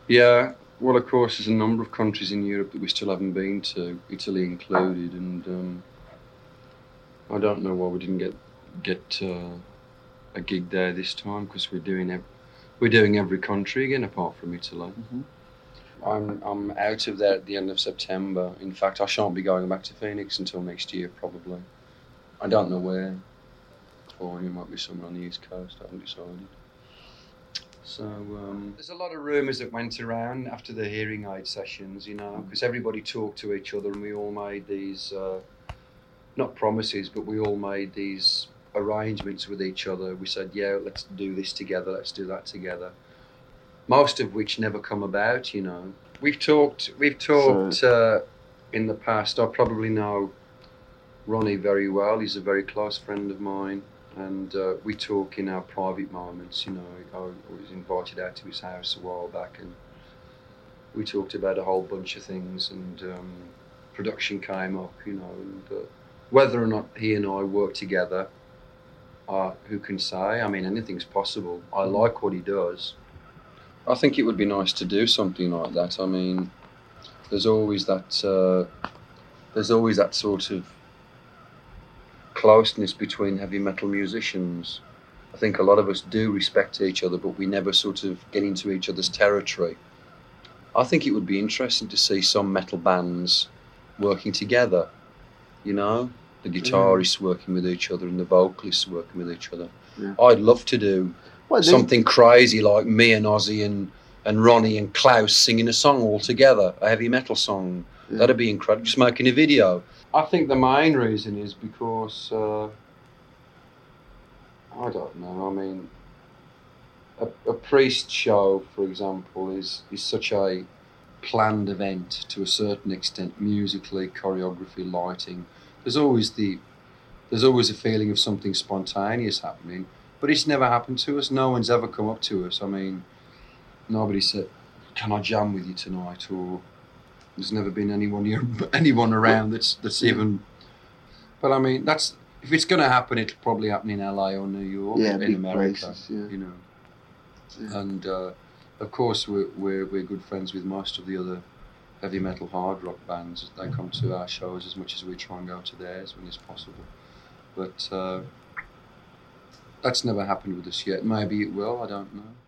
Yeah, well, of course, there's a number of countries in Europe that we still haven't been to, Italy included, and I don't know why we didn't get a gig there this time because we're doing every country again apart from Italy. Mm-hmm. I'm out of there at the end of September. In fact, I shan't be going back to Phoenix until next year probably. I don't know where. Or it might be somewhere on the East Coast. I haven't decided. So there's a lot of rumours that went around after the hearing aid sessions, because everybody talked to each other and we all made these, not promises, but we all made these arrangements with each other. We said, yeah, let's do this together, let's do that together. Most of which never come about, We've talked in the past. I probably know Ronnie very well. He's a very close friend of mine. And we talk in our private moments, I was invited out to his house a while back and we talked about a whole bunch of things and production came up, and whether or not he and I work together, who can say? I mean, anything's possible. I like what he does. I think it would be nice to do something like that. I mean, there's always that sort of closeness between heavy metal musicians. I think a lot of us do respect each other, but we never sort of get into each other's territory. I think it would be interesting to see some metal bands working together, the guitarists working with each other and the vocalists working with each other. Yeah. I'd love to do something crazy like me and Ozzy and Ronnie and Klaus singing a song all together, a heavy metal song. Yeah. That'd be incredible, just making a video. I think the main reason is because, I don't know, I mean, a Priest show, for example, is such a planned event to a certain extent, musically, choreography, lighting. There's always a feeling of something spontaneous happening, but it's never happened to us. No one's ever come up to us. I mean, nobody said, "Can I jam with you tonight?" Or there's never been anyone around that's even. But I mean, if it's going to happen, it'll probably happen in LA or New York, in America, places, yeah. Yeah. And of course, we're good friends with most of the other heavy metal hard rock bands. They come to our shows as much as we try and go to theirs when it's possible. But that's never happened with us yet. Maybe it will. I don't know.